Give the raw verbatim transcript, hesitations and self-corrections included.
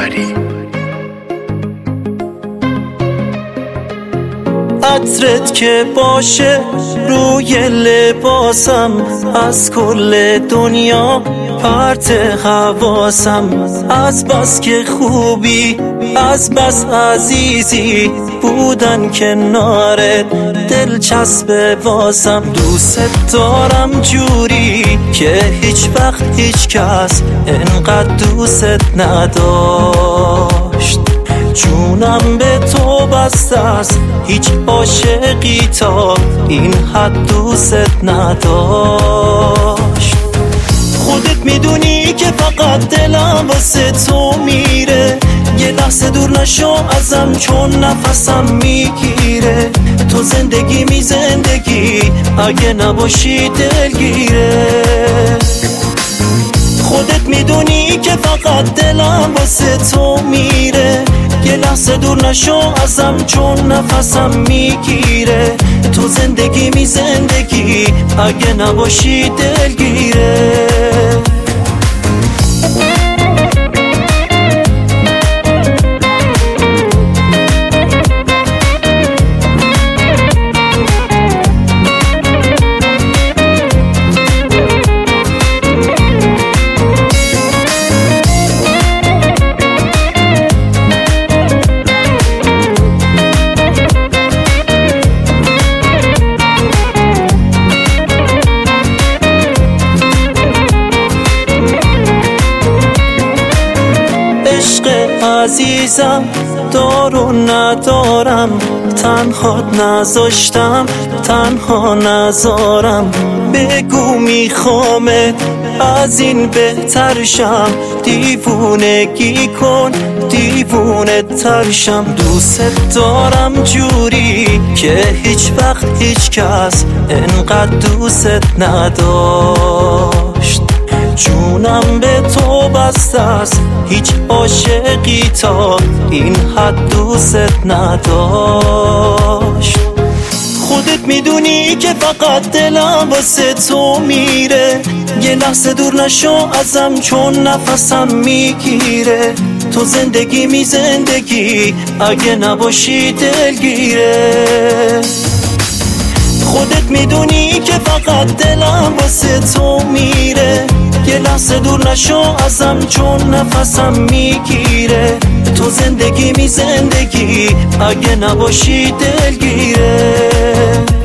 جعفری. عطرت که باشه روی لباسم، از کل دنیا پرت حواسم. از بس که خوبی، از بس عزیزی، بودن کنارت دلچسب واسم. دوست دارم جوری که هیچ وقت هیچ کس انقدر دوست نداشت. جونم به تو بسته است، هیچ عاشقی تا این حد دوست نداشت. خودت میدونی که فقط دلم واسه تو میره، یه لحظه دور نشو ازم چون نفسم میگیره. تو زندگی می زندگی اگه نباشی دلگیره. خودت میدونی که فقط دلم واسه تو میره، یه لحظه دور نشو ازم چون نفسم میگیره. تو زندگی می زندگی اگه نباشی دلگیره. عزیزم دارو ندارم، تنهات نذاشتم تنها نذارم. بگو میخوامت از این بهترشم، دیوونگی کن دیوونه ترشم. دوست دارم جوری که هیچ وقت هیچ کس انقدر دوست نداشت. جونم به تو بسته است، هیچ عاشقی تا این حد دوست نداشت. خودت میدونی که فقط دلم واسه تو میره، یه لحظه دور نشو ازم چون نفسم میگیره. تو زندگی می زندگی اگه نباشی دلگیره. خودت میدونی که فقط دلم واسه تو میره، یه لحظه دور نشو ازم چون نفسم میگیره. تو زندگی می زندگی اگه نباشی دلگیره.